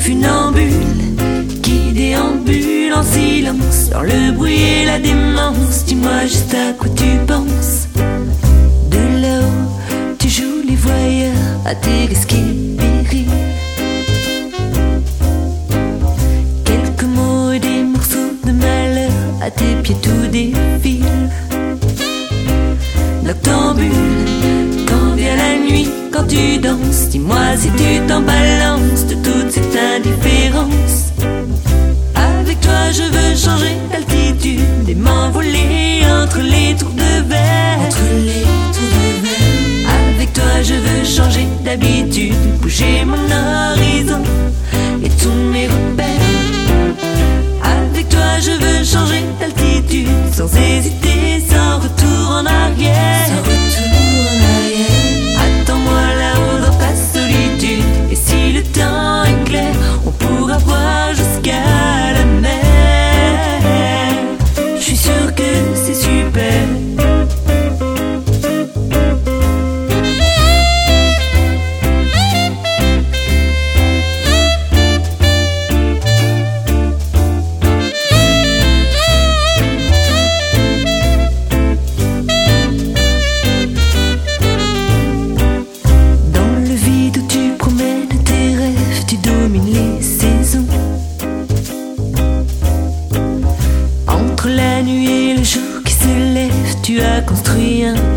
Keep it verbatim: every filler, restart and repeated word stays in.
funambule qui déambule en silence dans le bruit et la démence. Dis-moi juste à quoi tu penses. De là-haut, tu joues les voyeurs à tes risques et périls. Quelques mots et des morceaux de malheur à tes pieds tout défile. Noctambule, quand vient la nuit, quand tu danses, dis-moi si tu t'en balances de toute cette indifférence. Avec toi je veux changer d'altitude et m'envoler entre les tours de verre. Entre les tours de verre. Avec toi je veux changer d'habitude, bouger mon horizon et tous mes repères. Avec toi je veux changer d'altitude sans hésiter, sans retour en arrière. Sans retour en arrière. Attends-moi là-haut dans ta solitude, et si le temps est clair, on pourra voir jusqu'à la mer. Je suis sûr que c'est super. Tu as construit un